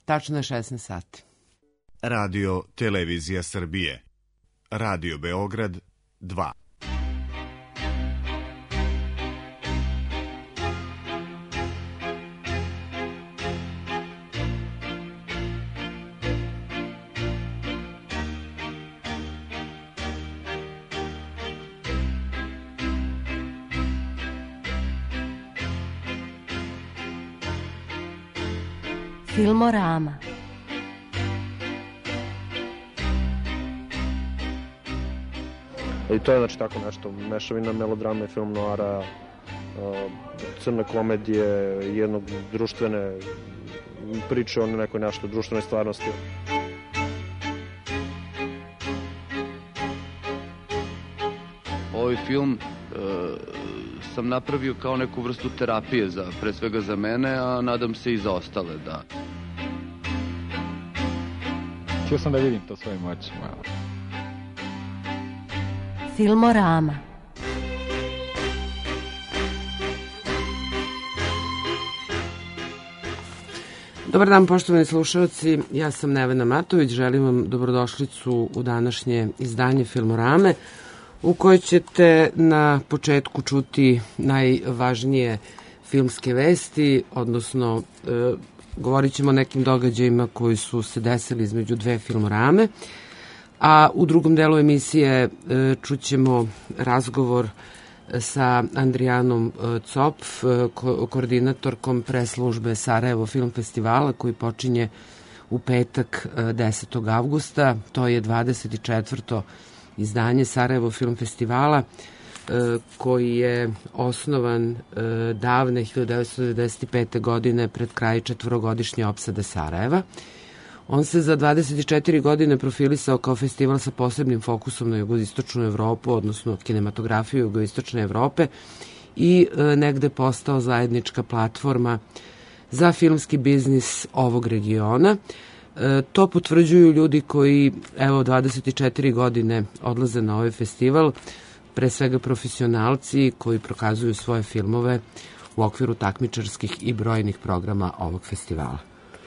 Tačno je 16 sati. Radio Televizija Srbije. Radio Beograd 2. Filmorama. I to je znači tako nešto, mešavina melodrama i film noara, crne komedije, jednog društvene priče o nekoj nešto društvenoj stvarnosti. Ovaj film sam napravio kao neku vrstu terapije, pre svega za mene, a nadam se i za ostale, da. Htio sam da vidim to svojim očima. Filmorama. Dobar dan, poštovani slušalci, ja sam Nevena Matović, želim vam dobrodošlicu u današnje izdanje Filmorame, u kojoj ćete na početku čuti najvažnije filmske vesti, odnosno govorit ćemo o nekim događajima koji su se desili između dve filmorame, a u drugom delu emisije čućemo razgovor sa Andrijanom Copf, koordinatorkom preslužbe Sarajevo Film Festivala, koji počinje u petak 10. avgusta. To je 24. izdanje Sarajevo Film Festivala, koji je osnovan davne 1995. godine pred kraj četvorogodišnje opsade Sarajeva. On se za 24 godine profilisao kao festival sa posebnim fokusom na jugoistočnu Evropu, odnosno kinematografiju jugoistočne Evrope, i negde postao zajednička platforma za filmski biznis ovog regiona. To potvrđuju ljudi koji, evo, 24 godine odlaze na ovaj festival, pre svega profesionalci koji prokazuju svoje filmove u okviru takmičarskih i brojnih programa ovog festivala.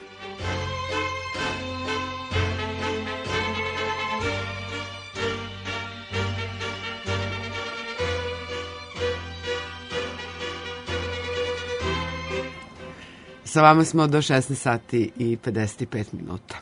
Sa vama smo do 16 sati i 55 minuta.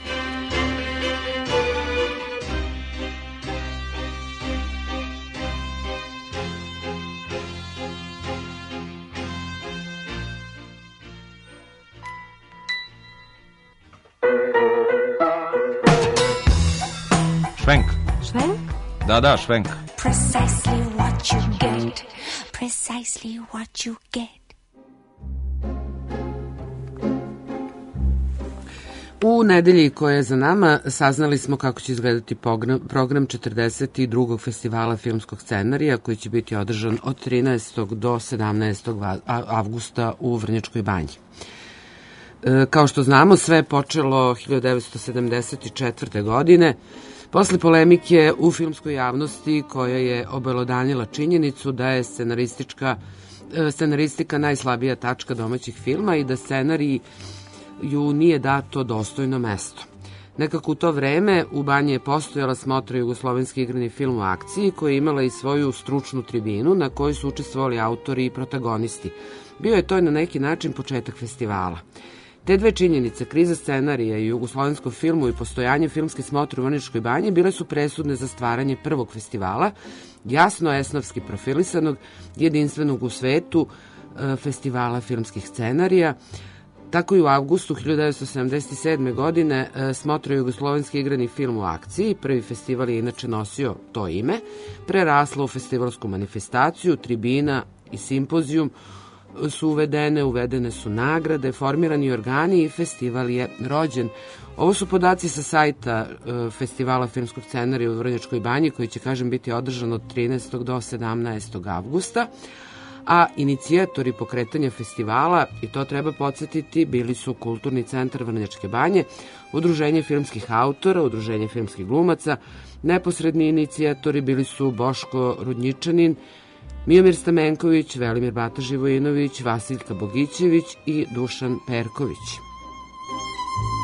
Švenk. Švenk? Da, švenk. Precisely what you get. Precisely what you get. U nedelji koja je za nama saznali smo kako će izgledati program 42. festivala filmskog scenarija, koji će biti održan od 13. do 17. avgusta u Vrnjačkoj banji. Kao što znamo, sve je počelo 1974. godine, posle polemike u filmskoj javnosti koja je obelodanila činjenicu da je scenaristika najslabija tačka domaćih filma i da scenariji ju nije dato dostojno mesto. Nekako u to vreme u banji je postojala smotra jugoslovenski igrani film u akciji, koja je imala i svoju stručnu tribinu na kojoj su učestvovali autori i protagonisti. Bio je to na neki način početak festivala. Te dve činjenice, kriza scenarija i jugoslovenskom filmu i postojanje filmske smotre u Vrnjačkoj banji, bile su presudne za stvaranje prvog festivala, jasno esnafski profilisanog, jedinstvenog u svetu festivala filmskih scenarija. Tako i u avgustu 1977. godine smotra jugoslovenski igrani film u akciji, prvi festival je inače nosio to ime, prerasla u festivalsku manifestaciju, tribina i simpozijum su uvedene su nagrade, formirani organi i festival je rođen. Ovo su podaci sa sajta festivala filmskog scenarija u Vrnjačkoj banji, koji će, kažem, biti održan od 13. do 17. avgusta, a inicijatori pokretanja festivala, i to treba podsjetiti, bili su Kulturni centar Vrnjačke banje, Udruženje filmskih autora, Udruženje filmskih glumaca. Neposredni inicijatori bili su Boško Rudnjičanin, Miomir Stamenković, Velimir Bata Živojinović, Vasiljka Bogićević i Dušan Perković.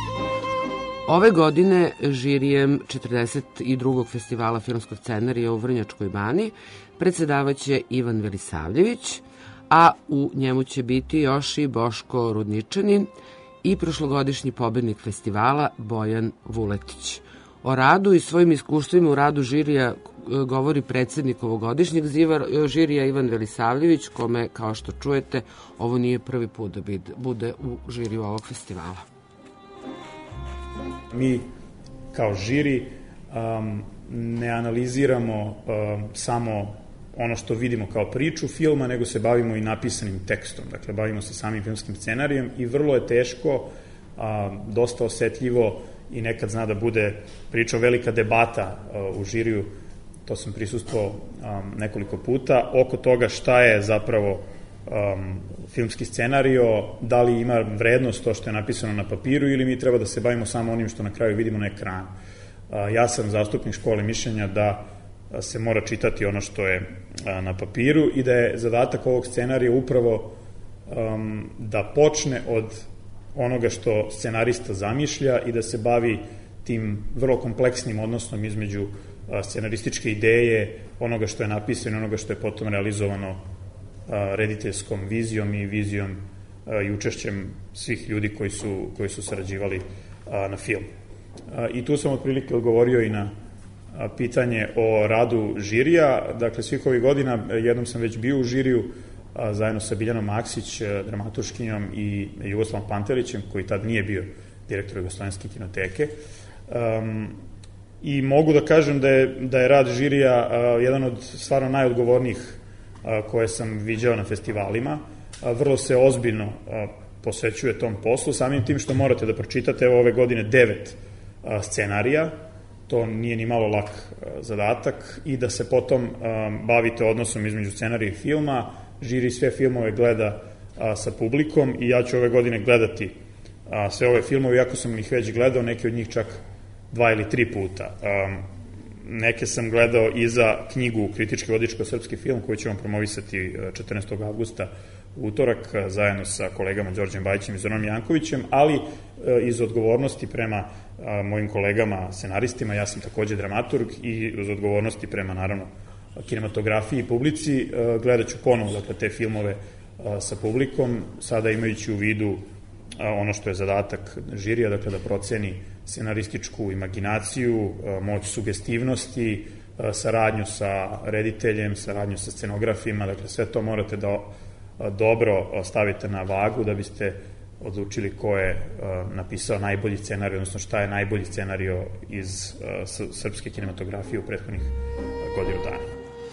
Ove godine žirijem 42. festivala filmskog scenarija u Vrnjačkoj Bani predsedavaće Ivan Velisavljević, a u njemu će biti još i Boško Rudničanin i prošlogodišnji pobednik festivala Bojan Vuletić. O radu i svojim iskustvima u radu žirija govori predsednik ovogodišnjeg žirija Ivan Velisavljević, kome, kao što čujete, ovo nije prvi put da bude u žiriju ovog festivala. Mi kao žiri ne analiziramo samo ono što vidimo kao priču filma, nego se bavimo i napisanim tekstom. Dakle, bavimo se samim filmskim scenarijem i vrlo je teško, dosta osetljivo i nekad zna da bude priča velika debata u žiriju, to sam prisustvovao nekoliko puta, oko toga šta je zapravo filmski scenario, da li ima vrednost to što je napisano na papiru ili mi treba da se bavimo samo onim što na kraju vidimo na ekranu. Ja sam zastupnik škole mišljenja da se mora čitati ono što je na papiru i da je zadatak ovog scenarija upravo da počne od onoga što scenarista zamišlja i da se bavi tim vrlo kompleksnim odnosom između scenarističke ideje, onoga što je napisano i onoga što je potom realizovano rediteljskom vizijom i vizijom i učešćem svih ljudi koji su sarađivali na film. I tu sam otprilike odgovorio i na pitanje o radu žirija. Dakle, svih ovih godina, jednom sam već bio u žiriju zajedno sa Biljanom Maksić, dramaturškinjom, i Jugoslavom Pantelićem, koji tad nije bio direktor Jugoslovenske kinoteke. I mogu da kažem da je rad žirija jedan od stvarno najodgovornijih koje sam viđao na festivalima. Vrlo se ozbiljno posvećuje tom poslu, samim tim što morate da pročitate evo ove godine 9 scenarija, to nije ni malo lak zadatak, i da se potom bavite odnosom između scenarija i filma. Žiri sve filmove gleda sa publikom i ja ću ove godine gledati sve ove filmove, iako sam ih već gledao, neki od njih čak 2 ili 3 puta. Neke sam gledao i za knjigu Kritički vodič kroz srpski film, koju ćemo promovisati 14. avgusta u utorak, zajedno sa kolegama Đorđem Bajićem i Zoranom Jankovićem, ali iz odgovornosti prema mojim kolegama scenaristima, ja sam takođe dramaturg, i uz odgovornosti prema, naravno, kinematografiji i publici, gledat ću ponovo, dakle, te filmove sa publikom, sada imajući u vidu ono što je zadatak žirija, dakle, da proceni scenarističku imaginaciju, moć sugestivnosti, saradnju sa rediteljem, saradnju sa scenografima, dakle, sve to morate da dobro stavite na vagu da biste odlučili ko je napisao najbolji scenarij, odnosno šta je najbolji scenario iz srpske kinematografije u prethodnih godinu dana.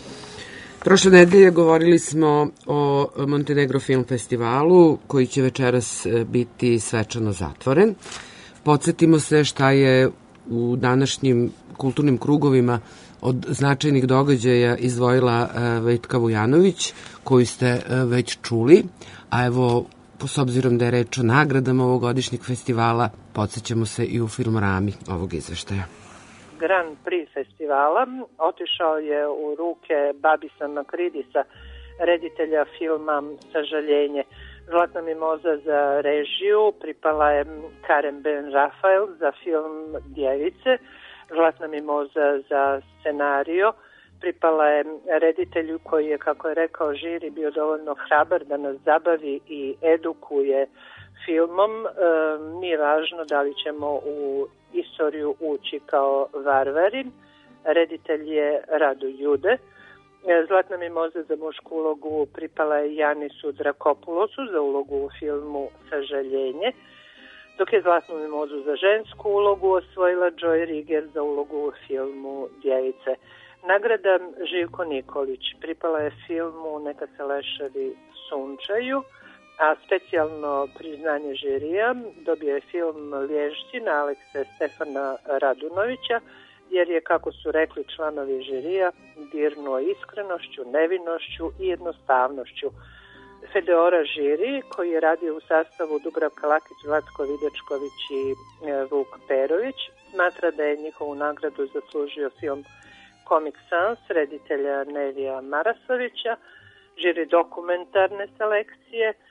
Prošle nedelje govorili smo o Montenegro Film Festivalu, koji će večeras biti svečano zatvoren. Podsjetimo se šta je u današnjim kulturnim krugovima od značajnih događaja izdvojila Vetka Vujanović, koju ste već čuli, a evo, s obzirom da je reč o nagradama ovogodišnjeg festivala, podsjećamo se i u Filmorami ovog izveštaja. Grand Prix festivala otišao je u ruke Babisa Makridisa, reditelja filma Sažaljenje. Zlatna mimoza za režiju pripala je Karen Ben Rafael za film Djevice. Zlatna mimoza za scenario pripala je reditelju koji je, kako je rekao žiri, bio dovoljno hrabar da nas zabavi i edukuje filmom. Nije važno da li ćemo u istoriju ući kao varvari. Reditelj je Rado Jude. Zlatna mimoza za mušku ulogu pripala je Janisu Drakopulosu za ulogu u filmu Sažaljenje, dok je zlatnu mimozu za žensku ulogu osvojila Joy Riger za ulogu u filmu Djevice. Nagrada Živko Nikolić pripala je filmu Neka se leševi sunčaju, a specijalno priznanje žirija dobio je film Lježćina Alekse Stefana Radunovića, jer je, kako su rekli članovi žirija, dirnuo iskrenošću, nevinošću i jednostavnošću. Fedeora žiri, koji je radio u sastavu Dubravka Lakić, Zlatko Videčković i Vuk Perović, smatra da je njihovu nagradu zaslužio film Comic Sans reditelja Nevija Marasovića, žiri dokumentarne selekcije,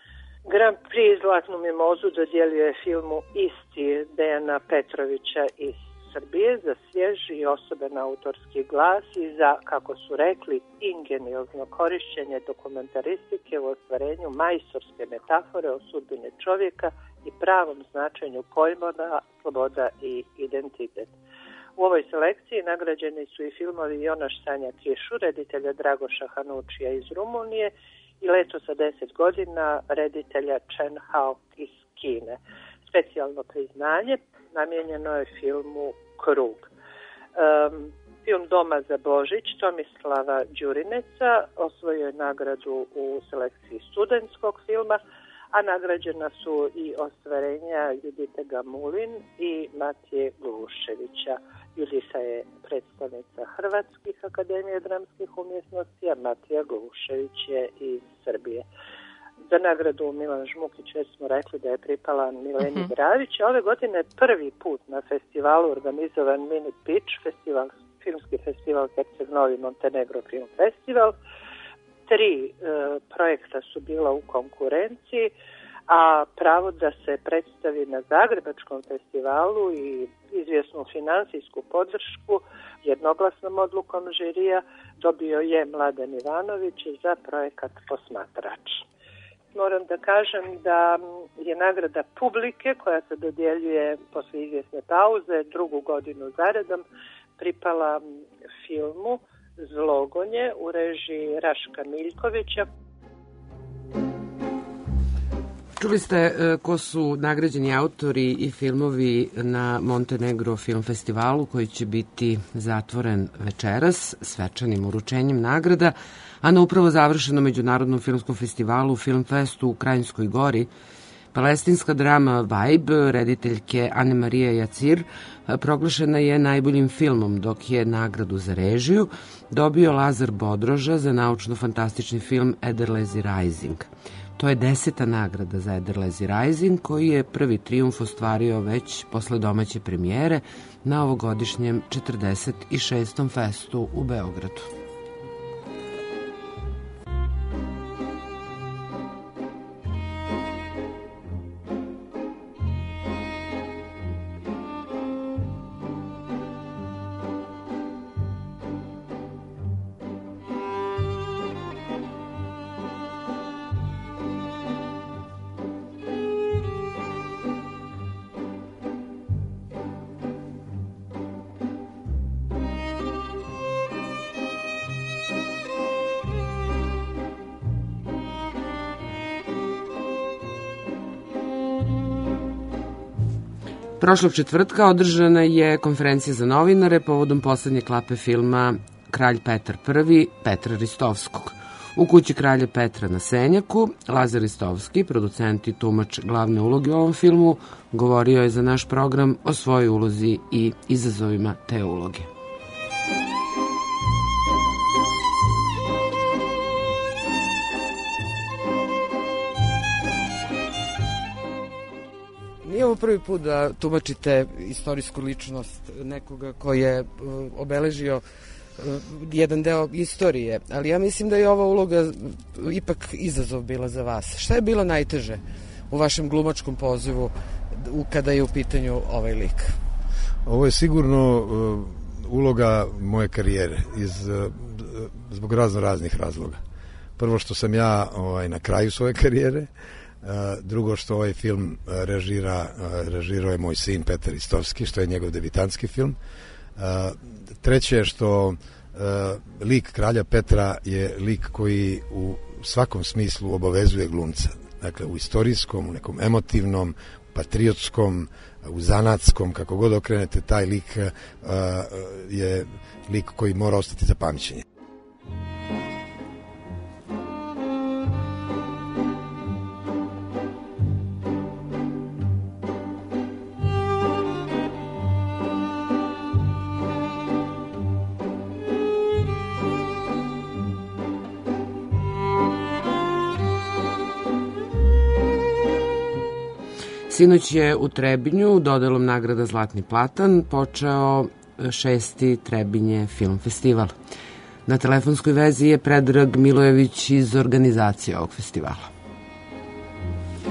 Grand Prix Zlatnu mimozu dodijelio filmu Isti Dejana Petrovića iz Srbije za svježi i osoben autorski glas i za, kako su rekli, ingeniozno korišćenje dokumentaristike u ostvarenju majstorske metafore o sudbini čovjeka i pravom značenju pojmova, sloboda i identitet. U ovoj selekciji nagrađeni su i filmovi Jonaš Sanja Kišu, reditelja Dragoša Hanučija iz Rumunije, i Leto sa 10 godina, reditelja Chen Hao iz Kine. Specijalno priznanje namijenjeno je filmu Krug. Film Doma za Božić Tomislava Đurineca osvojio je nagradu u selekciji studentskog filma, a nagrađena su i ostvarenja Judite Gamulin i Matije Gluševića. Judita je predstavnica Hrvatskih akademije dramskih umjetnosti, a Matija Glušević je iz Srbije. Za nagradu Milan Žmukić već smo rekli da je pripala Mileni Bravić. Ove godine prvi put na festivalu organizovan Mini Pitch, filmski festival Herceg Novi Montenegro Film Festival. 3 projekta su bila u konkurenciji, a pravo da se predstavi na Zagrebačkom festivalu i izvjesnu finansijsku podršku jednoglasnom odlukom žirija dobio je Mladen Ivanović za projekat Posmatrač. Moram da kažem da je nagrada publike koja se dodjeljuje posle izvjesne pauze drugu godinu zaredom pripala filmu Zlogonje u režiji Raška Miljkovića. Čuli ste ko su nagrađeni autori i filmovi na Montenegro Film Festivalu koji će biti zatvoren večeras svečanim uručenjem nagrada, a na upravo završenom Međunarodnom filmskom festivalu Filmfestu u Krajinskoj Gori palestinska drama Vibe rediteljke Ane Marije Jacir proglašena je najboljim filmom, dok je nagradu za režiju dobio Lazar Bodroža za naučno-fantastični film Ederlezi Rising. To je 10. nagrada za Ederlezi Rising, koji je prvi trijumf ostvario već posle domaće premijere na ovogodišnjem 46. festu u Beogradu. Prošlog četvrtka održana je konferencija za novinare povodom poslednje klape filma Kralj Petar I Petra Ristovskog. U kući Kralja Petra na Senjaku, Lazar Ristovski, producent i tumač glavne uloge u ovom filmu, govorio je za naš program o svojoj ulozi i izazovima te uloge. Nije ovo prvi put da tumačite istorijsku ličnost nekoga ko je obeležio jedan deo istorije, ali ja mislim da je ova uloga ipak izazov bila za vas. Šta je bilo najteže u vašem glumačkom pozivu kada je u pitanju ovaj lik? Ovo je sigurno uloga moje karijere zbog raznih razloga. Prvo što sam ja na kraju svoje karijere, drugo što ovaj film režirao je moj sin Petar Ristovski, što je njegov debitanski film. Treće je što lik Kralja Petra je lik koji u svakom smislu obavezuje glumca. Dakle, u istorijskom, u nekom emotivnom, patriotskom, u zanatskom, kako god okrenete, taj lik je lik koji mora ostati za pamćenje. Sinoć je u Trebinju dodelom nagrada Zlatni platan počeo 6. Trebinje film festival. Na telefonskoj vezi je Predrag Milojević iz organizacije ovog festivala.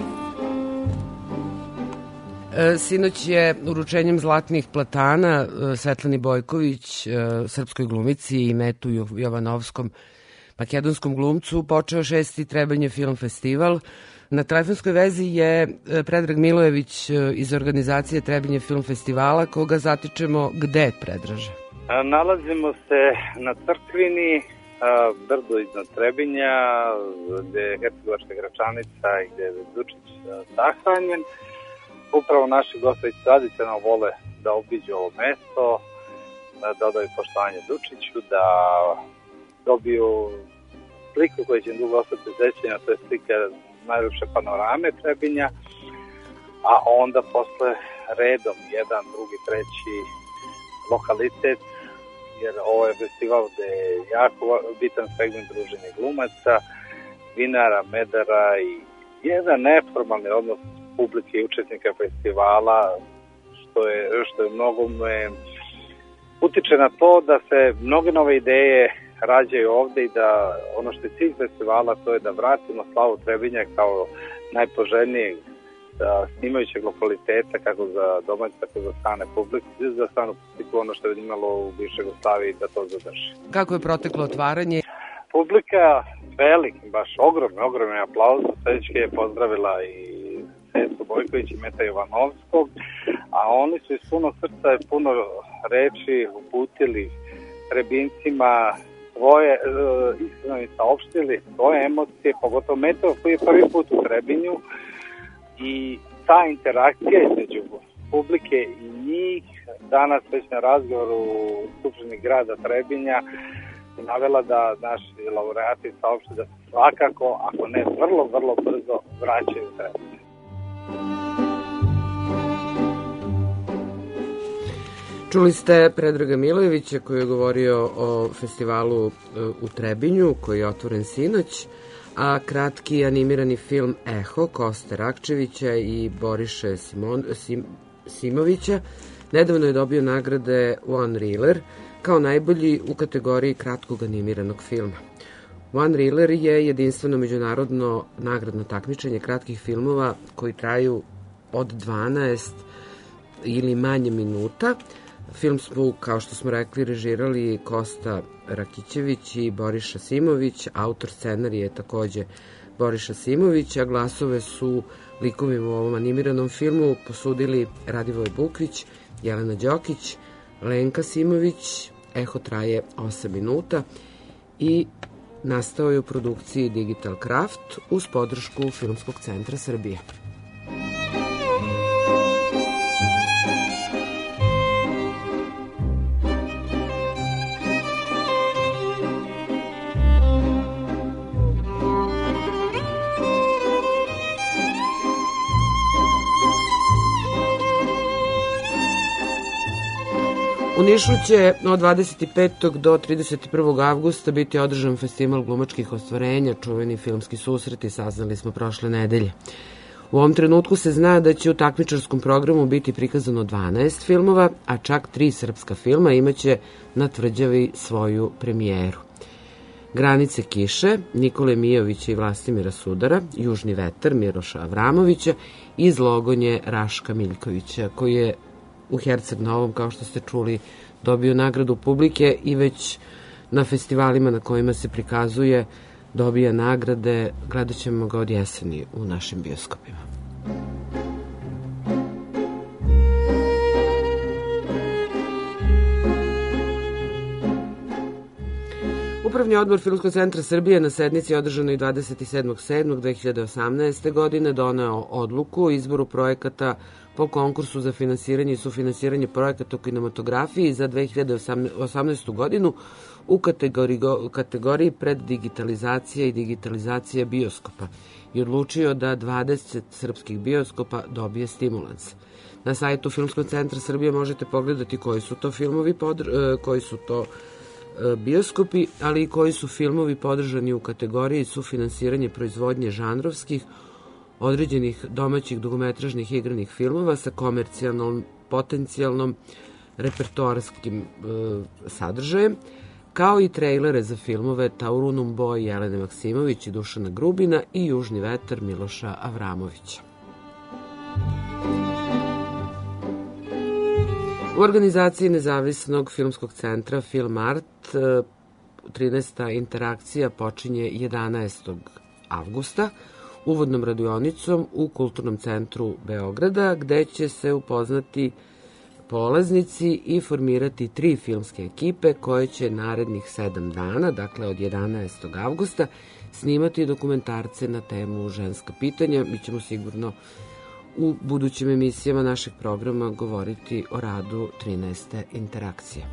Sinoć je uručenjem zlatnih platana Svetlani Bojković, srpskoj glumici, i Metu Jovanovskom, makedonskom glumcu, počeo 6. Trebinje film festival. Na telefonskoj vezi je Predrag Milojević iz organizacije Trebinje film festivala, koga zatičemo gde, Predraže? Nalazimo se na Crkvini, brdo iznad Trebinja, gde je Hercegovačka Gračanica i gde je Dučić sahranjen. Upravo naši gosti tradicionalno vole da obiđu ovo mesto, da odaju poštovanje Dučiću, da dobiju sliku koja će dugo ostati sećanja, to je slika najljepše panorame Trebinja, a onda posle redom jedan, drugi, treći lokalitet, jer ovo je festival gde je jako bitan segment druženja glumaca, vinara, medara i jedan neformalni odnos publike i učesnika festivala, što je mnogome utiče na to da se mnoge nove ideje rađaju ovde i da ono što je cilj festivala, to je da vratimo slavu Trebinja kao najpoželjnijeg snimajućeg lokaliteta, kako za domaće, tako za strane publike, za stranu publiku, ono što je imalo u bivšoj Jugoslaviji, da to zadrži. Kako je proteklo otvaranje? Publika velik, baš ogromni aplauz. Svećke je pozdravila i Svetu Bojković i Meta Jovanovskog, a oni su iz puno srca i puno reči uputili Trebincima, svoje, iskreno im saopštili svoje emocije, pogotovo Metov koji je prvi put u Trebinju, i ta interakcija između publike i njih danas već na razgovoru u Skupštini grada Trebinja navela da naši laureati saopšte da svakako, ako ne vrlo brzo, vraćaju u Trebinju. Čuli ste Predraga Milojevića koji je govorio o festivalu u Trebinju koji je otvoren sinoć, a kratki animirani film Eho Koste Rakčevića i Boriše Simovića nedavno je dobio nagrade One Reeler kao najbolji u kategoriji kratkog animiranog filma. One Reeler je jedinstveno međunarodno nagradno takmičenje kratkih filmova koji traju od 12 ili manje minuta. Film smo, kao što smo rekli, režirali Kosta Rakićević i Boriša Simović, autor scenarija je takođe Boriša Simović, a glasove su likovima u ovom animiranom filmu posudili Radivoj Bukvić, Jelena Đokić, Lenka Simović. Eho traje 8 minuta i nastao je u produkciji Digital Craft uz podršku Filmskog centra Srbije. U Nišu će od 25. do 31. avgusta biti održan festival glumačkih ostvarenja, čuveni filmski susreti, saznali smo prošle nedelje. U ovom trenutku se zna da će u takmičarskom programu biti prikazano 12 filmova, a čak 3 srpska filma imaće na Tvrđavi svoju premijeru. Granice kiše, Nikole Mijovića i Vlastimira Sudara, Južni vetar Miroša Avramovića i Zlogonje Raška Miljkovića, koji je u Herceg Novom, kao što ste čuli, dobio nagradu publike i već na festivalima na kojima se prikazuje dobija nagrade. Gledat ćemo ga od jeseni u našim bioskopima. Upravni odbor Filmskog centra Srbije na sednici održanoj 27.7.2018. godine doneo odluku o izboru projekata po konkursu za finansiranje i sufinansiranje projekata u kinematografiji za 2018. godinu u kategoriji preddigitalizacija i digitalizacija bioskopa i odlučio da 20 srpskih bioskopa dobije stimulans. Na sajtu Filmskog centra Srbije možete pogledati koji su to filmovi, koji su to bioskopi, ali i koji su filmovi podržani u kategoriji sufinansiranje proizvodnje žanrovskih, određenih domaćih dugometražnih igranih filmova sa komercijalnom, potencijalnom repertoarskim sadržajem, kao i trejlere za filmove Taurunum boj Jelene Maksimović i Dušana Grubina i Južni vetar Miloša Avramovića. U organizaciji Nezavisnog filmskog centra Film Art 13. interakcija počinje 11. avgusta uvodnom radionicom u Kulturnom centru Beograda, gde će se upoznati polaznici i formirati 3 filmske ekipe koje će narednih 7 dana, dakle od 11. avgusta, snimati dokumentarce na temu ženska pitanja. Mi ćemo sigurno u budućim emisijama našeg programa govoriti o radu 13. interakcije.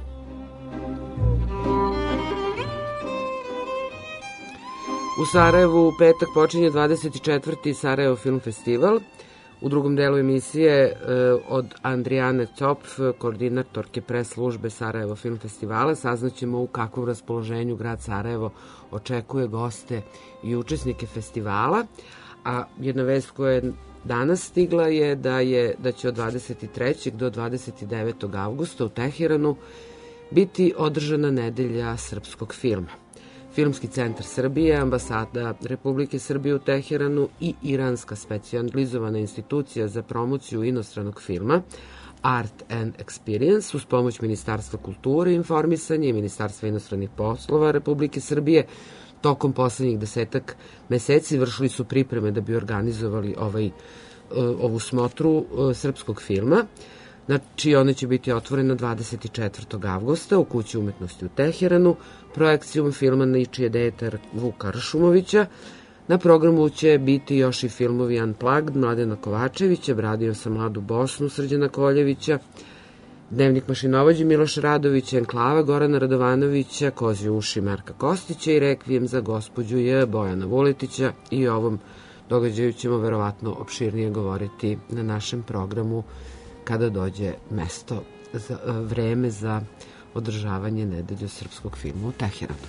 U Sarajevu u petak počinje 24. Sarajevo Film Festival. U drugom delu emisije od Andrijane Copf, koordinatorke pres službe Sarajevo Film Festivala, saznaćemo u kakvom raspoloženju grad Sarajevo očekuje goste i učesnike festivala. A jedna vest koja je danas stigla je da će od 23. do 29. avgusta u Teheranu biti održana nedelja srpskog filma. Filmski centar Srbije, ambasada Republike Srbije u Teheranu i iranska specijalizovana institucija za promociju inostranog filma Art and Experience uz pomoć Ministarstva kulture i informisanja i Ministarstva inostranih poslova Republike Srbije tokom poslednjih 10 meseci vršili su pripreme da bi organizovali ovu smotru srpskog filma. Znači, ona će biti otvorena 24. avgusta u Kući umetnosti u Teheranu, projekcijom filma ničiji je dejter Vuka Ršumovića. Na programu će biti još i filmovi Unplugged Mladena Kovačevića, Bradio sam mladu Bosnu Srđana Koljevića, Dnevnik mašinovođe Miloša Radovića, Enklava Gorana Radovanovića, Kozje uši Marka Kostića i Rekvijem za gospođu J. Bojana Vuletića. I o ovom događaju ćemo verovatno opširnije govoriti na našem programu kada dođe vreme za održavanje nedelju srpskog filma u Teheranu.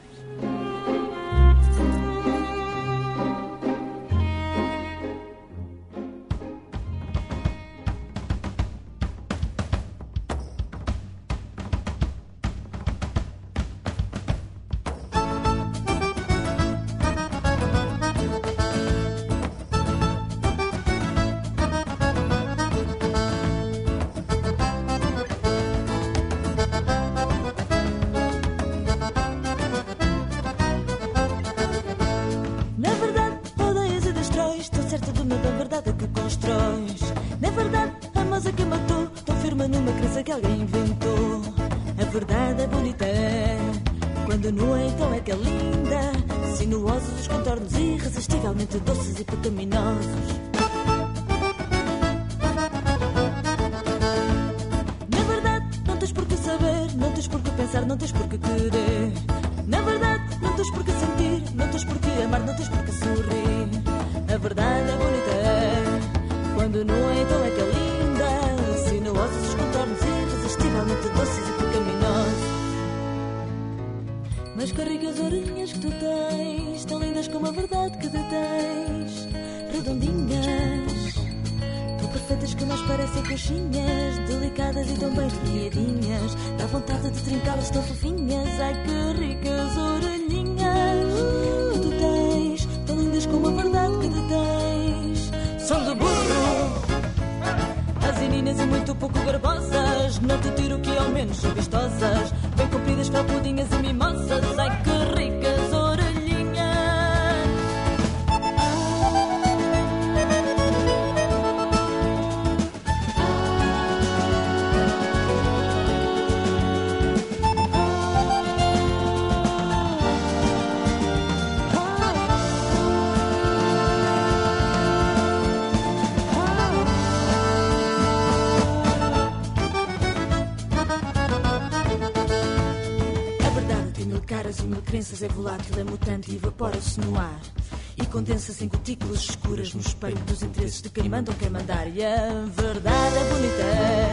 É volátil, é mutante e evapora-se no ar e condensa-se em gotículas escuras no espelho dos interesses de quem manda ou quer mandar. E a verdade é bonita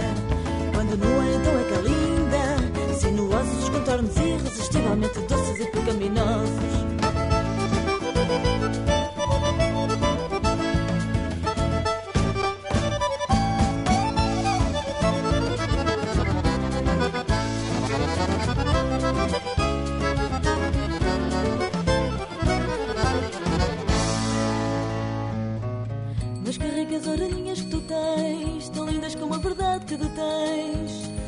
quando nua, então é que é linda, sinuosos os contornos irresistivelmente doces e pecaminosos. Mas que ricas orelhinhas que tu tens, tão lindas como a verdade que detens.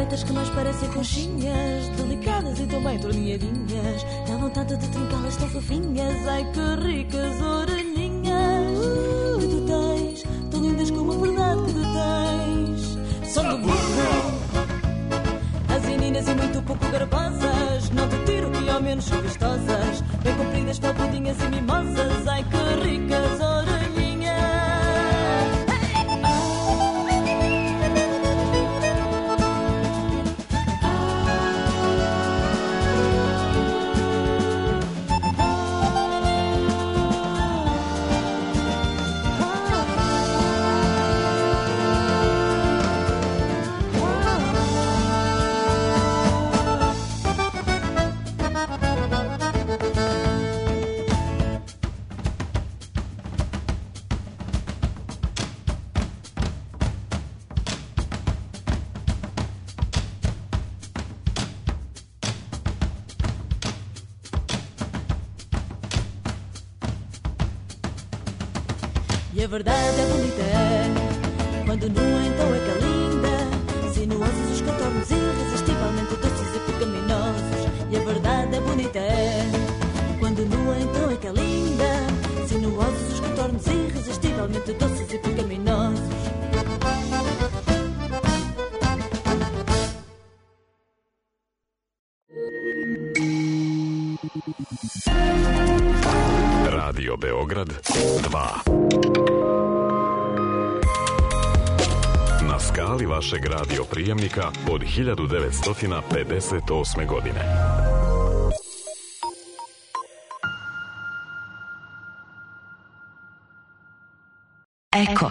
perfeitas que mais parecem conchinhas, delicadas e tão bem torneadinhas. Dá vontade de trincá-las tão fofinhas. Ai, que ricas orelhinhas que tu tens, tão lindas como a verdade que tu tens. São do burro, as meninas e muito pouco garbosas. Não te tiro que ao menos são vistosas, bem compridas, papudinhas e mimosas. Ai, que ricas orelhinhas. E a verdade é bonita quando nua então é que é linda. Sinuosos os contornos irresistivelmente doces e pecaminosos. E a verdade é bonita quando nua então é que é linda. Sinuosos os contornos irresistivelmente doces e pecaminosos. Radio Beograd 2. Na skali vašeg radio prijemnika od 1958. godine. Eko.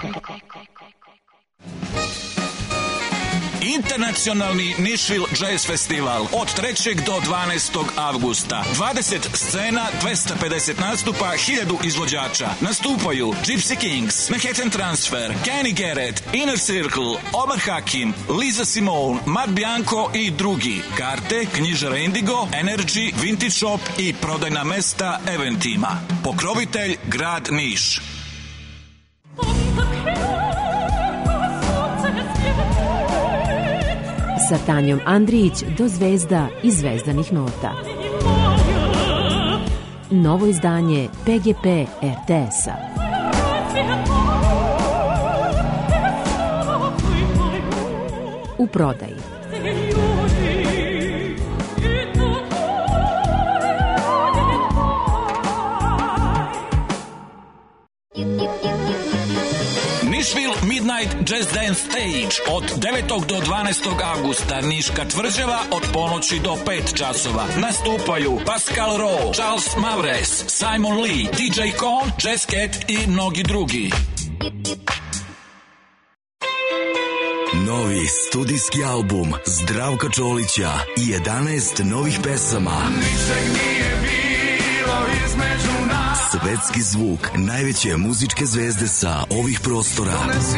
Internacionalni Nashville Jazz Festival od 3. do 12. avgusta. 20 scena, 250 nastupa, 1000 izvođača. Nastupaju Gypsy Kings, Manhattan Transfer, Kenny Garrett, Inner Circle, Omar Hakim, Lisa Simone, Matt Bianco i drugi. Karte knjižara Indigo, Energy, Vintage Shop i prodajna mesta Eventima. Pokrovitelj grad Niš. Sa Tanjom Andrijić do zvezda i zvezdanih nota. Novo izdanje PGP RTS-a. U prodaji. Nashville Midnight Jazz Dance Stage od 9. do 12. avgusta. Niška tvrđava od ponoći do 5 časova. Nastupaju Pascal Rowe, Charles Mavres, Simon Lee, DJ Con, Jazz Cat i mnogi drugi. Novi studijski album Zdravka Čolića i 11 novih pesama. Ničeg nije bilo između nas. Svetski zvuk najveće muzičke zvezde sa ovih prostora.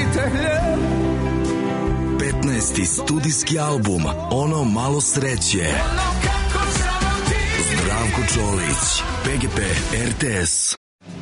15. studijski album Ono malo sreće. Zdravko Čolić, PGP RTS.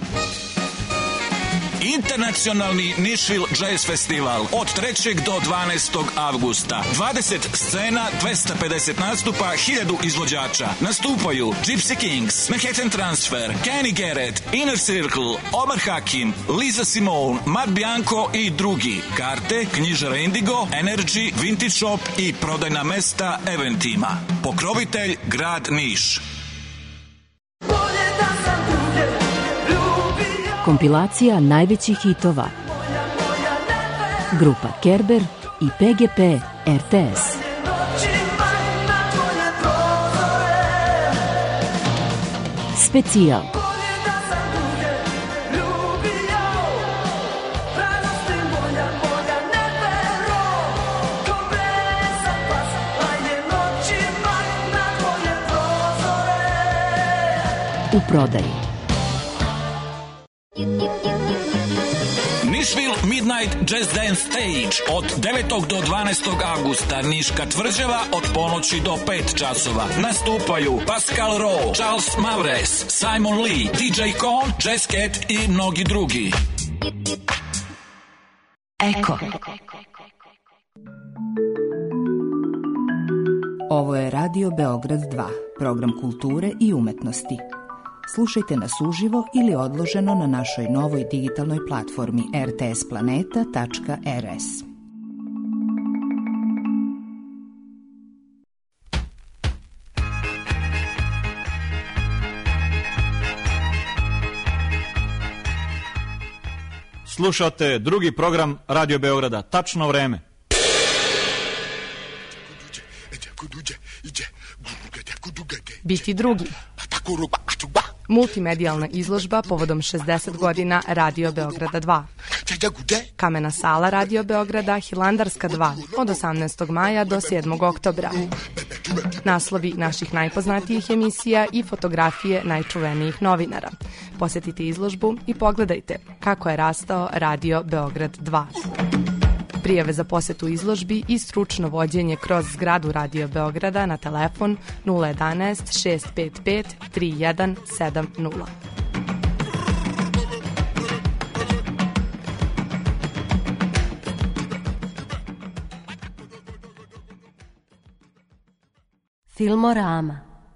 Internacionalni Nashville Jazz Festival od 3. do 12. avgusta. 20 scena, 250 nastupa, 1000 izvođača. Nastupaju Gypsy Kings, Manhattan Transfer, Kenny Garrett, Inner Circle, Omar Hakim, Lisa Simone, Matt Bianco i drugi. Karte knjižara Indigo, Energy, Vintage Shop i prodajna mesta Eventima. Pokrovitelj grad Niš. Kompilacija najvećih hitova. Grupa Kerber i PGP RTS. Specijal. U prodaji. Nashville Midnight Jazz Dance Stage od 9. do 12. avgusta. Niška tvrđava od ponoći do 5 časova. Nastupaju Pascal Rowe, Charles Mavres, Simon Lee, DJ Con, Jazz Cat i mnogi drugi. Eko. Ovo je Radio Beograd 2, program kulture i umetnosti. Slušajte nas uživo ili odloženo na našoj novoj digitalnoj platformi rtsplaneta.rs. Slušate drugi program Radio Beograda. Tačno vreme. Biti drugi. Multimedijalna izložba povodom 60 godina Radio Beograda 2. Kamena sala Radio Beograda Hilandarska 2 od 18. maja do 7. oktobra. Naslovi naših najpoznatijih emisija i fotografije najčuvenijih novinara. Posjetite izložbu i pogledajte kako je rastao Radio Beograd 2. Prijave za posjetu izložbi i stručno vođenje kroz zgradu Radio Beograda na telefon 011 655 3170. Filmorama.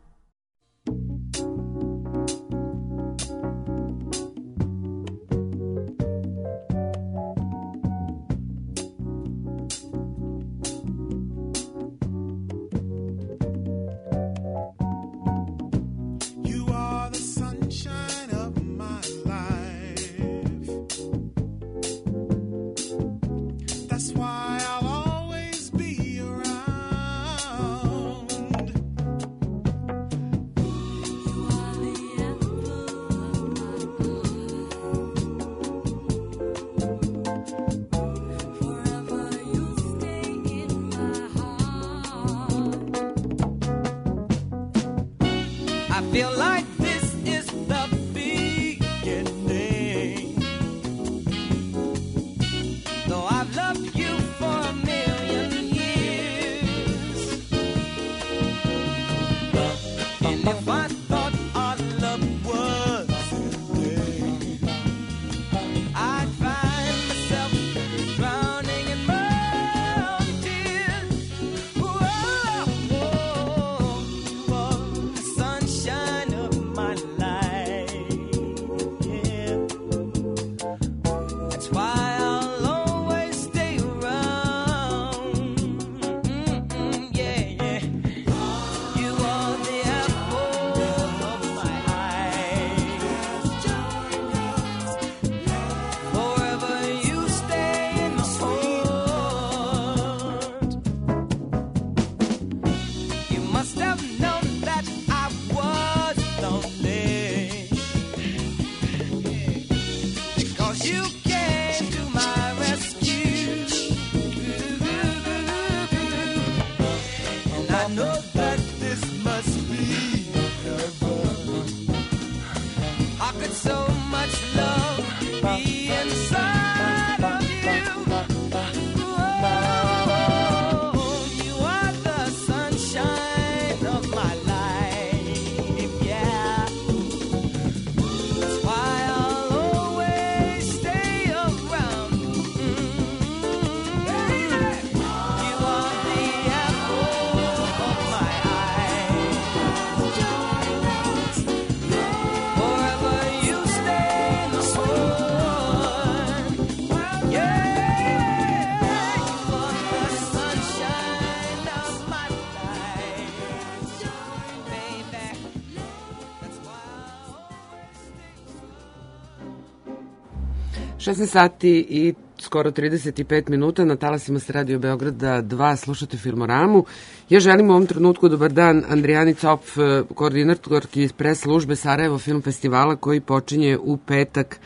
Sati i skoro 35 minuta na talasima s Radio Beograda 2 slušate Filmoramu. Ja želim u ovom trenutku dobar dan Andrijani Copf, koordinatorki iz pres službe Sarajevo Film Festivala koji počinje u petak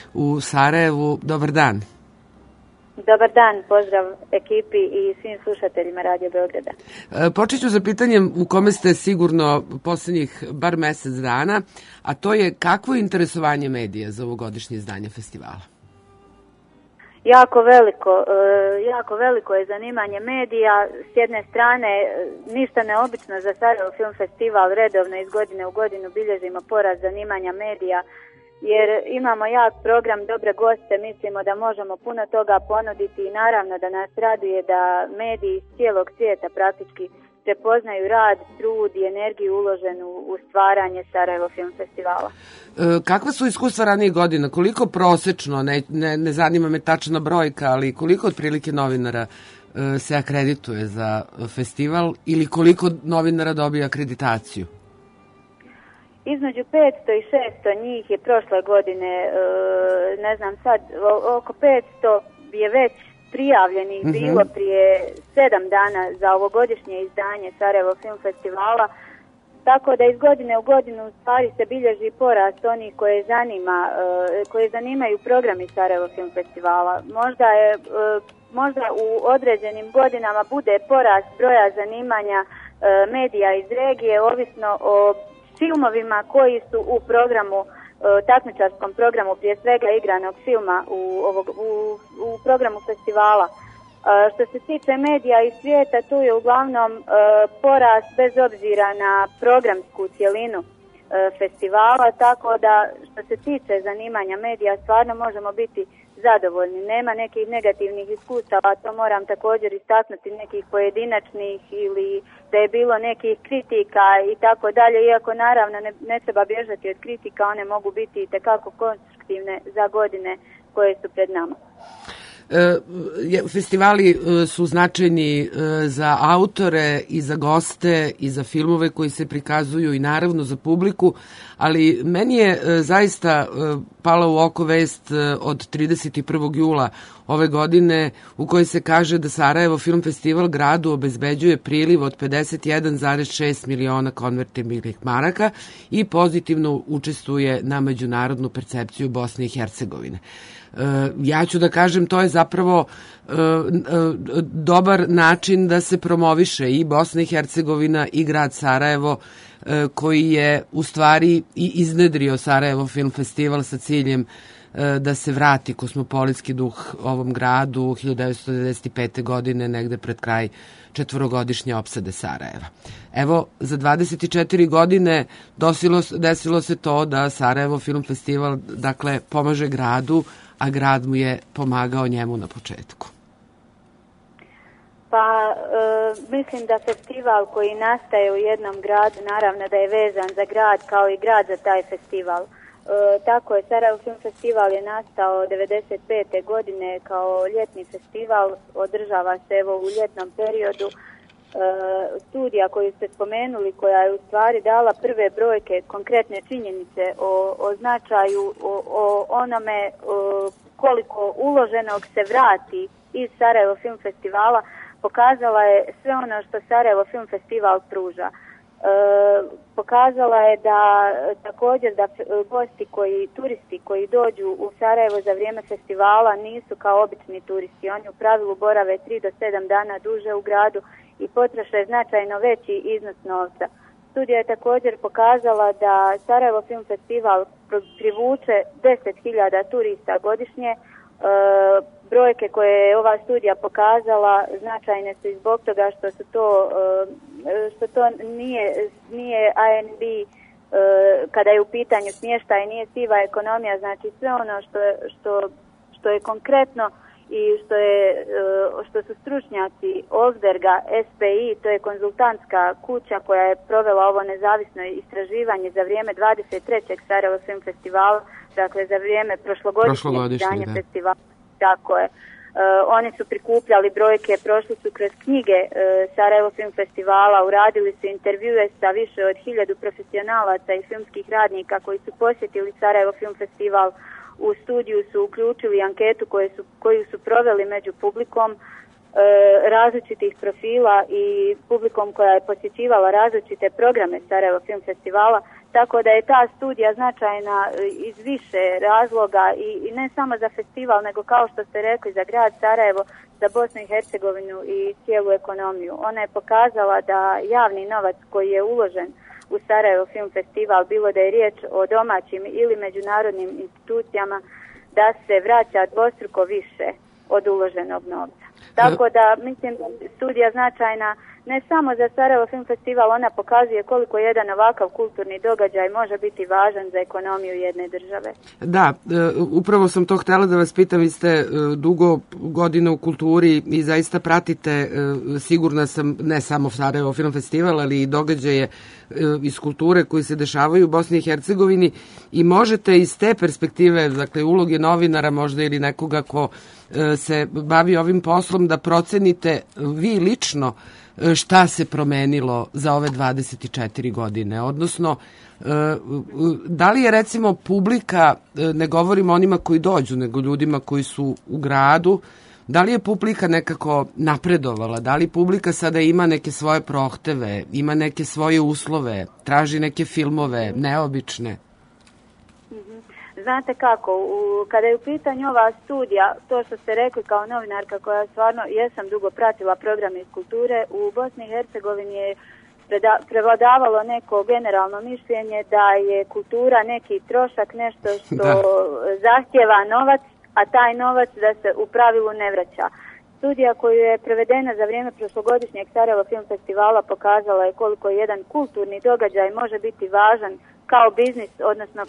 u Sarajevu. Dobar dan. Dobar dan, pozdrav ekipi i svim slušateljima Radio Beograda. Počet ću za pitanjem u kome ste sigurno poslednjih bar mesec dana, a to je kakvo je interesovanje medija za ovogodišnje izdanje festivala? Jako veliko je zanimanje medija. S jedne strane, ništa neobično za Sarajevo Film Festival, redovno iz godine u godinu bilježimo porast zanimanja medija, jer imamo jak program, dobre goste, mislimo da možemo puno toga ponuditi i naravno da nas raduje da mediji iz cijelog svijeta praktički prepoznaju rad, trud i energiju uloženu u stvaranje Sarajevo Film Festivala. Kakva su iskustva ranijih godina? Koliko prosečno, ne zanima me tačna brojka, ali koliko otprilike novinara se akredituje za festival ili koliko novinara dobija akreditaciju? Između 500 i 600 njih je prošle godine, ne znam sad, oko 500 je već prijavljenih bilo prije 7 dana za ovogodišnje izdanje Sarajevo Film Festivala, tako da iz godine u godinu u stvari se bilježi porast onih koje zanimaju programi Sarajevo Film Festivala. Možda u određenim godinama bude porast broja zanimanja medija iz regije, ovisno o filmovima koji su u programu, takmičarskom programu, prije svega igranog filma u programu festivala. Što se tiče medija iz svijeta, tu je uglavnom porast bez obzira na programsku cjelinu festivala, tako da što se tiče zanimanja medija stvarno možemo biti zadovoljni. Nema nekih negativnih iskustava, to moram također istaknuti, nekih pojedinačnih ili da je bilo nekih kritika i tako dalje, iako naravno ne treba bježati od kritika, one mogu biti itekako konstruktivne za godine koje su pred nama. Festivali su značajni za autore i za goste i za filmove koji se prikazuju i naravno za publiku, ali meni je zaista pala u oko vest od 31. jula ove godine u kojoj se kaže da Sarajevo Film Festival gradu obezbeđuje priliv od 51,6 miliona konvertibilnih maraka i pozitivno učestvuje na međunarodnu percepciju Bosne i Hercegovine. Ja ću da kažem, to je zapravo dobar način da se promoviše i Bosna i Hercegovina i grad Sarajevo, koji je u stvari i iznedrio Sarajevo Film Festival sa ciljem da se vrati kosmopolitski duh ovom gradu 1995. godine, negde pred kraj četvorogodišnje opsade Sarajeva. Evo, za 24 godine desilo se to da Sarajevo Film Festival, dakle, pomaže gradu, a grad mu je pomagao njemu na početku. Pa, mislim da festival koji nastaje u jednom gradu, naravno da je vezan za grad kao i grad za taj festival. Tako je, Sarajevo Film Festival je nastao 1995. godine kao ljetni festival, održava se evo u ljetnom periodu. Studija koju ste spomenuli, koja je u stvari dala prve brojke, konkretne činjenice o značaju, o onome koliko uloženog se vrati iz Sarajevo Film Festivala, pokazala je sve ono što Sarajevo Film Festival pruža. Pokazala je da također da gosti turisti koji dođu u Sarajevo za vrijeme festivala nisu kao obični turisti. Oni u pravilu borave 3 do 7 dana duže u gradu i potroše značajno veći iznos novca. Studija je također pokazala da Sarajevo Film Festival privuče 10.000 turista godišnje. Brojke koje je ova studija pokazala značajne su i zbog toga što to nije A&B kada je u pitanju smještaj, nije siva ekonomija, znači sve ono što je konkretno i što su stručnjaci Olsberga, SPI, to je konzultantska kuća koja je provela ovo nezavisno istraživanje za vrijeme 23. Sarajevo Film Festivala, dakle za vrijeme prošlogodišnjeg izdanja festivala. Tako je. Oni su prikupljali brojke, prošli su kroz knjige Sarajevo Film Festivala, uradili su intervjue sa više od 1000 profesionalaca i filmskih radnika koji su posjetili Sarajevo Film Festival. U studiju su uključili anketu koju su proveli među publikom različitih profila i publikom koja je posjećivala različite programe Sarajevo Film Festivala, tako da je ta studija značajna iz više razloga i ne samo za festival, nego kao što ste rekli za grad Sarajevo, za Bosnu i Hercegovinu i cijelu ekonomiju. Ona je pokazala da javni novac koji je uložen u Sarajevo Film Festival, bilo da je riječ o domaćim ili međunarodnim institucijama, da se vraća dvostruko više od uloženog novca. Tako da mislim da je studija značajna ne samo za Sarajevo Film Festival, ona pokazuje koliko jedan ovakav kulturni događaj može biti važan za ekonomiju jedne države. Da, upravo sam to htjela da vas pitam, vi ste dugo godina u kulturi i zaista pratite, sigurna sam, ne samo Sarajevo Film Festival, ali i događaje iz kulture koji se dešavaju u Bosni i Hercegovini i možete iz te perspektive, dakle uloge novinara možda ili nekoga ko se bavi ovim poslom, da procenite vi lično šta se promenilo za ove 24 godine, odnosno da li je recimo publika, ne govorim onima koji dođu, nego ljudima koji su u gradu, da li je publika nekako napredovala, da li publika sada ima neke svoje prohteve, ima neke svoje uslove, traži neke filmove, neobične? Znate kako, kada je u pitanju ova studija, to što ste rekli kao novinarka koja stvarno jesam dugo pratila programe iz kulture, u Bosni i Hercegovini je prevladavalo neko generalno mišljenje da je kultura neki trošak, nešto što zahtjeva novac, a taj novac da se u pravilu ne vraća. Studija koju je prevedena za vrijeme prošlogodišnjeg Sarajevo Film Festivala pokazala je koliko jedan kulturni događaj može biti važan kao biznis, odnosno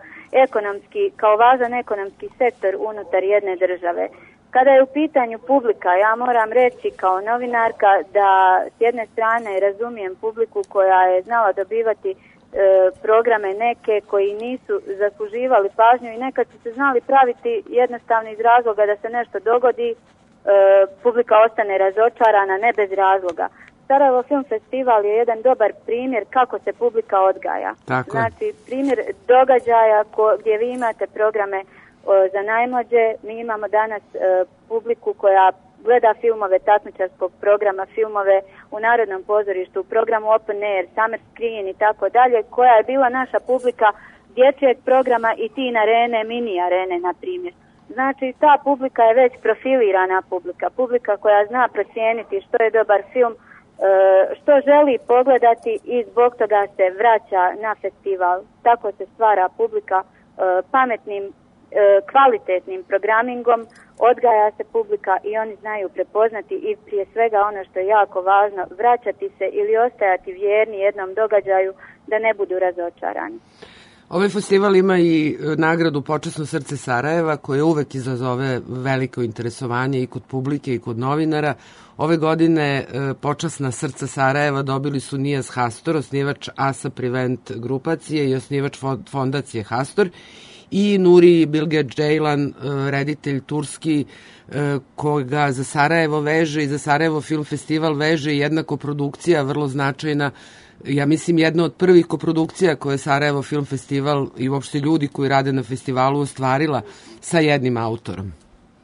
kao važan ekonomski sektor unutar jedne države. Kada je u pitanju publika, ja moram reći kao novinarka da s jedne strane razumijem publiku koja je znala dobivati programe neke koji nisu zasluživali pažnju i nekad su se znali praviti jednostavno iz razloga da se nešto dogodi, publika ostane razočarana, ne bez razloga. Sarajevo Film Festival je jedan dobar primjer kako se publika odgaja. Znači, primjer događaja gdje vi imate programe za najmlađe, mi imamo danas publiku koja gleda filmove takmičarskog programa, filmove u Narodnom pozorištu, u programu Open Air, Summer Screen i tako dalje, koja je bila naša publika dječjeg programa i teen arene, mini arene, na primjer. Znači, ta publika je već profilirana publika koja zna procijeniti što je dobar film, što želi pogledati i zbog toga se vraća na festival. Tako se stvara publika pametnim, kvalitetnim programingom, odgaja se publika i oni znaju prepoznati i prije svega ono što je jako važno, vraćati se ili ostajati vjerni jednom događaju da ne budu razočarani. Ovaj festival ima i nagradu Počasno srce Sarajeva, koje uvek izazove veliko interesovanje i kod publike i kod novinara. Ove godine Počasna srca Sarajeva dobili su Nijaz Hastor, osnivač ASA Prevent grupacije i osnivač fondacije Hastor, i Nuri Bilge Ceylan, reditelj turski, koga za Sarajevo veže i za Sarajevo Film Festival veže jednako produkcija vrlo značajna, ja mislim jedna od prvih koprodukcija koje je Sarajevo Film Festival i uopšte ljudi koji rade na festivalu ostvarila sa jednim autorom.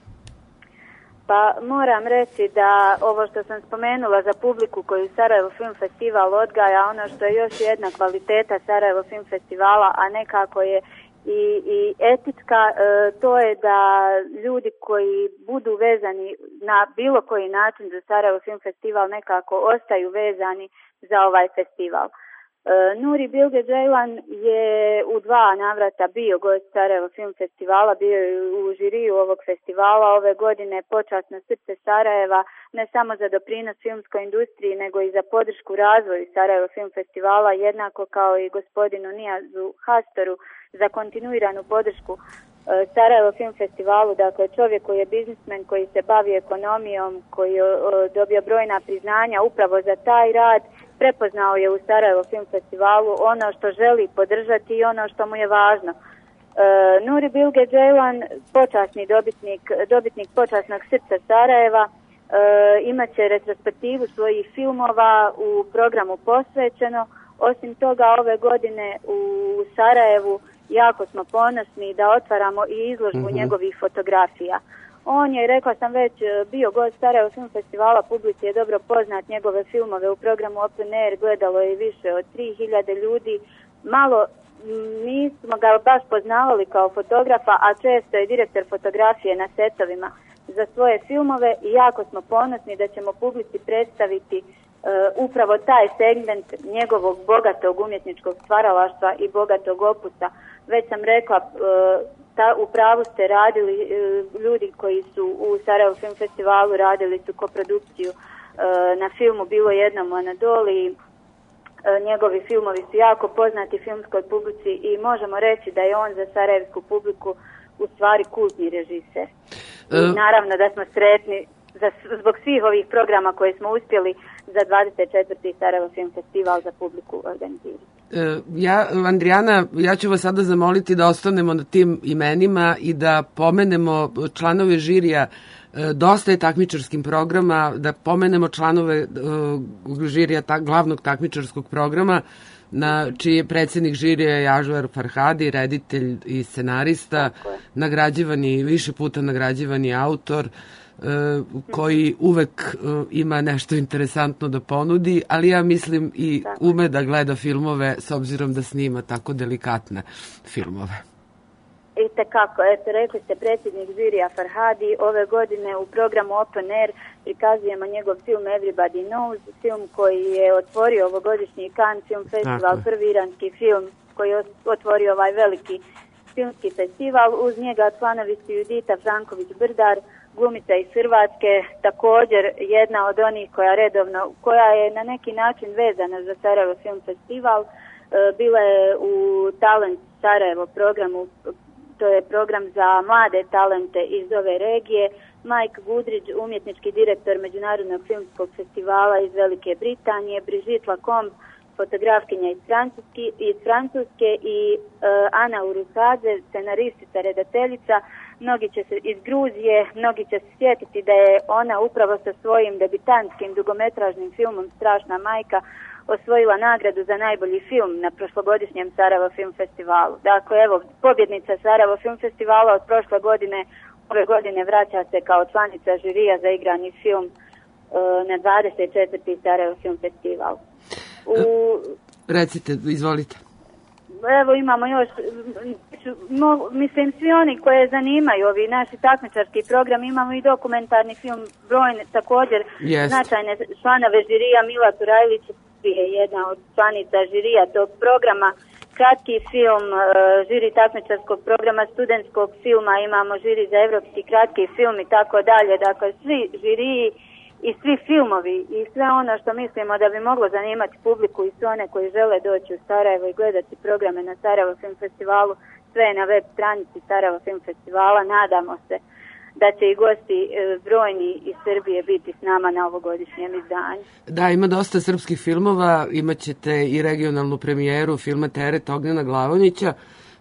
Pa moram reći da ovo što sam spomenula za publiku koju Sarajevo Film Festival odgaja, ono što je još jedna kvaliteta Sarajevo Film Festivala, a nekako je i etička, to je da ljudi koji budu vezani na bilo koji način za Sarajevo Film Festival nekako ostaju vezani za ovaj festival. Nuri Bilge Ceylan je u 2 navrata bio gost Sarajevo Film Festivala, bio je u žiriju ovog festivala ove godine. Počasno srce Sarajeva, ne samo za doprinos filmskoj industriji, nego i za podršku razvoju Sarajevo Film Festivala, jednako kao i gospodinu Nijazu Hastoru za kontinuiranu podršku Sarajevo Film Festivalu. Dakle, čovjek koji je biznismen, koji se bavi ekonomijom, koji je dobio brojna priznanja upravo za taj rad, prepoznao je u Sarajevo Film Festivalu ono što želi podržati i ono što mu je važno. Nuri Bilge Ceylan, počasni dobitnik Počasnog srca Sarajeva, imat će retrospektivu svojih filmova u programu Posvećeno. Osim toga, ove godine u Sarajevu jako smo ponosni da otvaramo i izložbu njegovih fotografija. On je, rekla sam već, bio gost Sarajevo Film Festivala, publici je dobro poznat, njegove filmove u programu Open Air gledalo je više od 3000 ljudi. Malo nismo ga baš poznavali kao fotografa, a često je direktor fotografije na setovima za svoje filmove i jako smo ponosni da ćemo publici predstaviti upravo taj segment njegovog bogatog umjetničkog stvaralaštva i bogatog opusa. Već sam rekla, u pravu ste radili, ljudi koji su u Sarajevo Film Festivalu radili su koprodukciju na filmu Bilo jednom u Anadoli. Njegovi filmovi su jako poznati filmskoj publici i možemo reći da je on za sarajevsku publiku u stvari kultni režiser. I naravno da smo sretni zbog svih ovih programa koje smo uspjeli za 24. Sarajevo Film Festival za publiku organizirati. Andrijana, ja ću vas sada zamoliti da ostanemo na tim imenima i da pomenemo članove žirija. Dosta je takmičarskim programa, da pomenemo članove žirija glavnog takmičarskog programa, na čiji je predsjednik žirija Jažvar Farhadi, reditelj i scenarista, nagrađivani, više puta nagrađivani autor, koji uvek ima nešto interesantno da ponudi, ali ja mislim i ume da gleda filmove s obzirom da snima tako delikatne filmove. I tekako, eto, rekli ste predsjednik žirija Farhadi, ove godine u programu Open Air prikazujemo njegov film Everybody Knows, film koji je otvorio ovogodišnji Cannes Film Festival, prvi iranski film koji je otvorio ovaj veliki filmski festival. Uz njega članovi su Judita Franković-Brdar, glumica iz Hrvatske, također jedna od onih koja je na neki način vezana za Sarajevo Film Festival. Bila je u Talent Sarajevo programu, to je program za mlade talente iz ove regije. Mike Goodridge, umjetnički direktor Međunarodnog filmskog festivala iz Velike Britanije, Brigitte Lacombe, fotografkinja iz Francuske i Ana Urusadze, scenaristica, redateljica. Mnogi će se iz Gruzije, mnogi će se sjetiti da je ona upravo sa svojim debitantskim dugometražnim filmom Strašna majka osvojila nagradu za najbolji film na prošlogodišnjem Sarajevo Film Festivalu. Dakle, evo, pobjednica Sarajevo Film Festivala od prošle godine, ove godine vraća se kao članica žirija za igrani film na 24. Sarajevo Film Festival. Recite, izvolite. Evo imamo još, mislim svi oni koje zanimaju ovi naši takmičarski program, imamo i dokumentarni film brojne, također značajne članove žirija. Mila Turajlić je jedna od članica žirija tog programa, kratki film, žiri takmičarskog programa studentskog filma, imamo žiri za evropski kratki film i tako dalje, dakle svi žiriji i svi filmovi i sve ono što mislimo da bi moglo zanimati publiku i sve one koji žele doći u Sarajevo i gledati programe na Sarajevo Film Festivalu, sve je na web stranici Sarajevo Film Festivala. Nadamo se da će i gosti brojni iz Srbije biti s nama na ovogodišnjem izdanju. Da, ima dosta srpskih filmova, imat ćete i regionalnu premijeru filma Teret Ognjena Glavonića.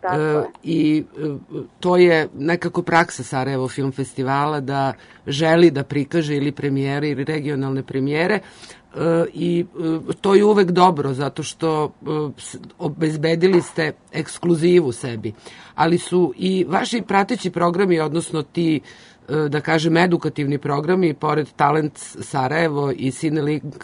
I to je nekako praksa Sarajevo Film Festivala da želi da prikaže ili premijere ili regionalne premijere i to je uvek dobro zato što obezbedili ste ekskluzivu sebi, ali su i vaši prateći programi, odnosno ti da kažem edukativni programi pored Talent Sarajevo i Cinelink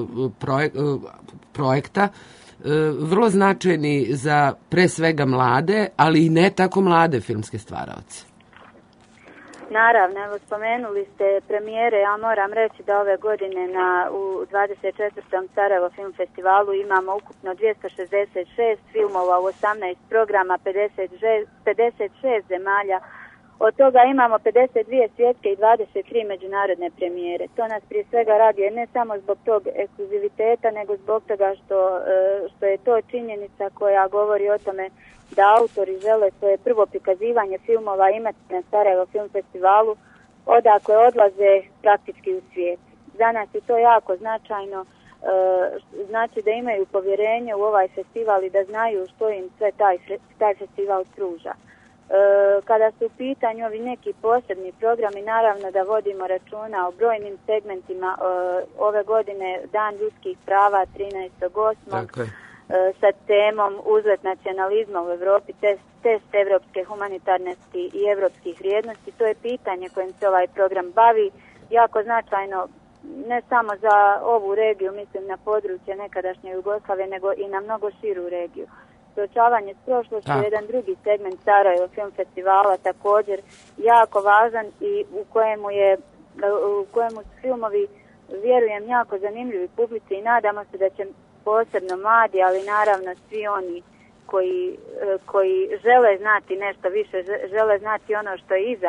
projekta vrlo značajni za pre svega mlade, ali i ne tako mlade filmske stvaraoce. Naravno, evo spomenuli ste premijere, ja moram reći da ove godine u 24. Sarajevo Film Festivalu imamo ukupno 266 filmova u 18 programa, 56 zemalja. Od toga imamo 52 svjetske i 23 međunarodne premijere. To nas prije svega radi ne samo zbog tog ekskluziviteta, nego zbog toga što je to činjenica koja govori o tome da autori žele svoje prvo prikazivanje filmova imati na Sarajevo Film Festivalu, odakle odlaze praktički u svijet. Za nas je to jako značajno, znači da imaju povjerenje u ovaj festival i da znaju što im sve taj festival pruža. Kada su u pitanju ovi neki posebni programi, naravno da vodimo računa o brojnim segmentima. Ove godine Dan ljudskih prava 13.8. Sa temom uzlet nacionalizma u Europi, test evropske humanitarnosti i evropskih vrijednosti. To je pitanje kojim se ovaj program bavi, jako značajno ne samo za ovu regiju, mislim na područje nekadašnje Jugoslavije, nego i na mnogo širu regiju. Suočavanje s prošlošću je jedan drugi segment Sarajevo Film Festivala, također jako važan i u kojemu su filmovi, vjerujem, jako zanimljivi publici i nadamo se da će posebno mladi, ali naravno svi oni koji žele znati nešto više, žele znati ono što je iza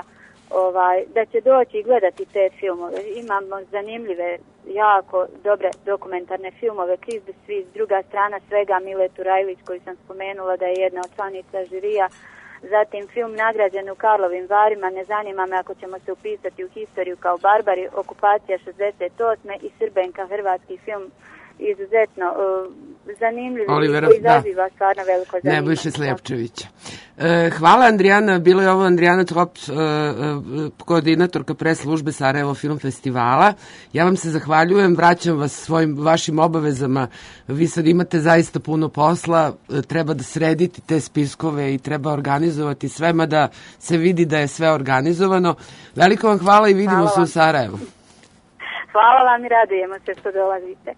da će doći i gledati te filmove. Imamo zanimljive, jako dobre dokumentarne filmove, Kiss the Swiss, Druga strana svega, Mile Turajlić, koji sam spomenula da je jedna od članica žirija. Zatim film nagrađen u Karlovim Varima, ne zanima me ako ćemo se upisati u historiju kao barbari, Okupacija 68. i Srbenka, hrvatski film, izuzetno zanimljiv i koji izaziva stvarno veliko zanimanje. Nebojše Slepčevića. Hvala Andrijana, bilo je ovo Andrijana Trop, koordinatorka pres službe Sarajevo Film Festivala. Ja vam se zahvaljujem, vraćam vas vašim obavezama. Vi sad imate zaista puno posla, treba da srediti te spiskove i treba organizovati sve, mada se vidi da je sve organizovano. Veliko vam hvala i vidimo se u Sarajevu. Hvala vam i radujemo se što dolazite.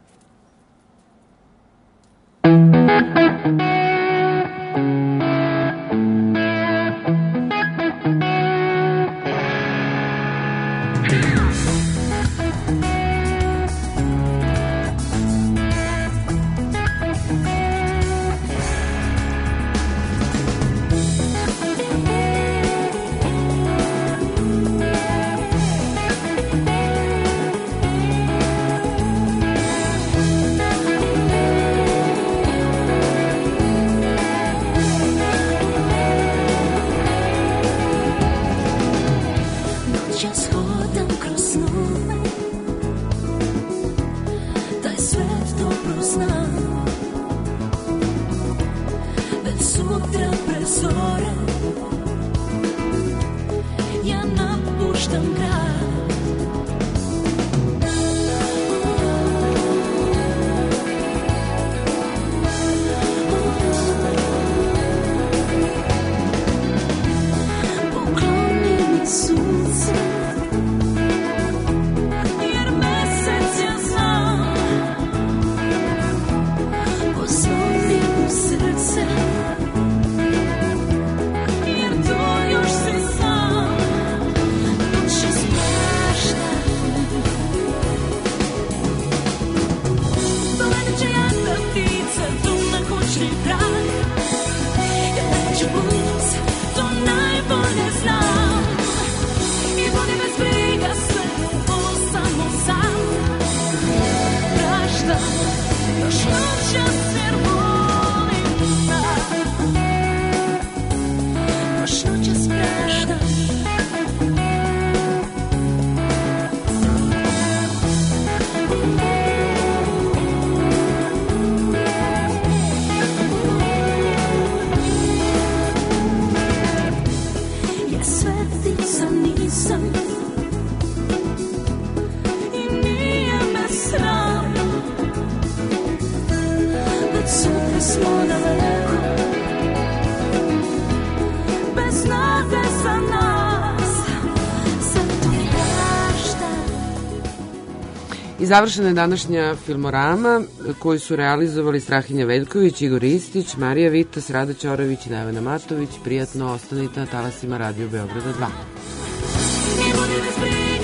I završena je današnja Filmorama koju su realizovali Strahinja Veljković, Igor Istić, Marija Vitas, Rada Ćorović i Nevena Matović. Prijatno ostanite na talasima Radio Beograda 2.